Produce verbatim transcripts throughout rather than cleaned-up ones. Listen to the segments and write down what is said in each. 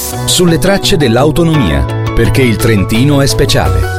Sulle tracce dell'autonomia, perché il Trentino è speciale.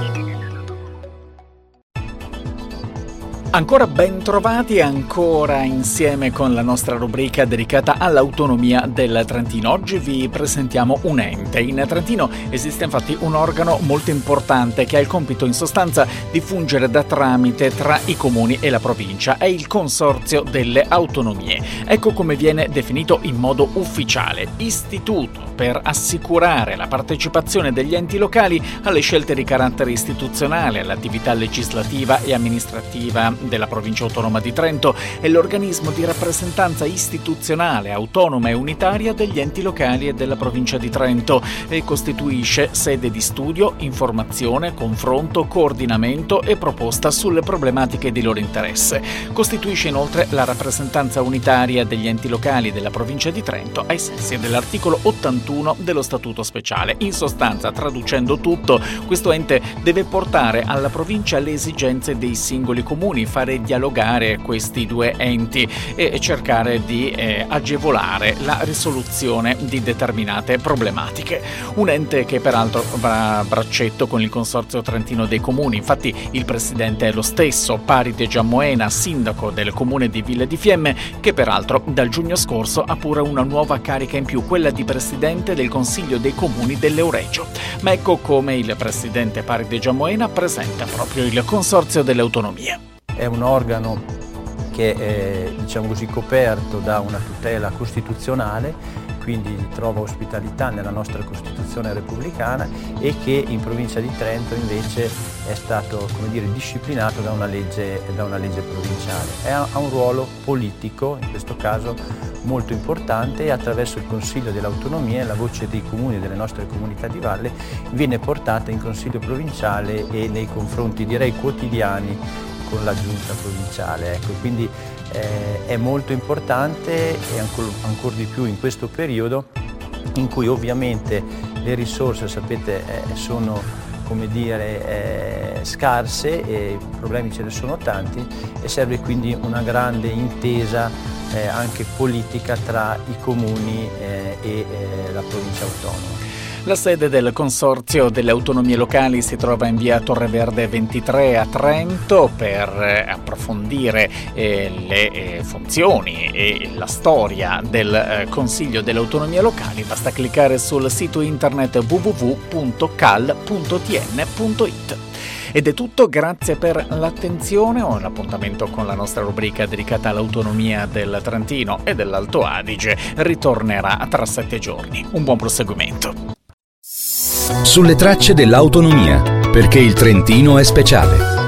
Ancora ben trovati e ancora insieme con la nostra rubrica dedicata all'autonomia del Trentino. Oggi vi presentiamo un ente. In Trentino esiste infatti un organo molto importante che ha il compito in sostanza di fungere da tramite tra i comuni e la provincia. È il Consorzio delle Autonomie. Ecco come viene definito in modo ufficiale: istituto per assicurare la partecipazione degli enti locali alle scelte di carattere istituzionale, all'attività legislativa e amministrativa della provincia autonoma di Trento. È l'organismo di rappresentanza istituzionale autonoma e unitaria degli enti locali e della provincia di Trento e costituisce sede di studio, informazione, confronto, coordinamento e proposta sulle problematiche di loro interesse. Costituisce inoltre la rappresentanza unitaria degli enti locali della provincia di Trento ai sensi dell'articolo ottantuno dello Statuto speciale. In sostanza, traducendo tutto, questo ente deve portare alla provincia le esigenze dei singoli comuni, fare dialogare questi due enti e cercare di eh, agevolare la risoluzione di determinate problematiche. Un ente che peraltro va a braccetto con il Consorzio Trentino dei Comuni. Infatti il presidente è lo stesso, Paride Giammoena, sindaco del comune di Ville di Fiemme, che peraltro dal giugno scorso ha pure una nuova carica in più, quella di presidente del Consiglio dei Comuni dell'Euregio. Ma ecco come il presidente Paride Giammoena presenta proprio il Consorzio delle Autonomie. È un organo che è, diciamo così, coperto da una tutela costituzionale, quindi trova ospitalità nella nostra Costituzione repubblicana, e che in provincia di Trento invece è stato, come dire, disciplinato da una legge, da una legge provinciale. È, ha un ruolo politico, in questo caso molto importante, e attraverso il Consiglio delle Autonomie la voce dei comuni e delle nostre comunità di valle viene portata in Consiglio provinciale e nei confronti, direi, quotidiani con la giunta provinciale. Ecco, quindi eh, è molto importante, e ancora ancor di più in questo periodo in cui ovviamente le risorse, sapete, eh, sono, come dire, eh, scarse e i problemi ce ne sono tanti, e serve quindi una grande intesa eh, anche politica tra i comuni eh, e eh, la provincia autonoma. La sede del Consorzio delle Autonomie Locali si trova in via Torreverde ventitré a Trento. Per approfondire eh, le eh, funzioni e la storia del eh, Consiglio delle Autonomie Locali basta cliccare sul sito internet w w w punto cal punto t n punto i t. Ed è tutto, grazie per l'attenzione. Ho l'appuntamento con la nostra rubrica dedicata all'autonomia del Trentino e dell'Alto Adige. Ritornerà tra sette giorni. Un buon proseguimento. Sulle tracce dell'autonomia, perché il Trentino è speciale.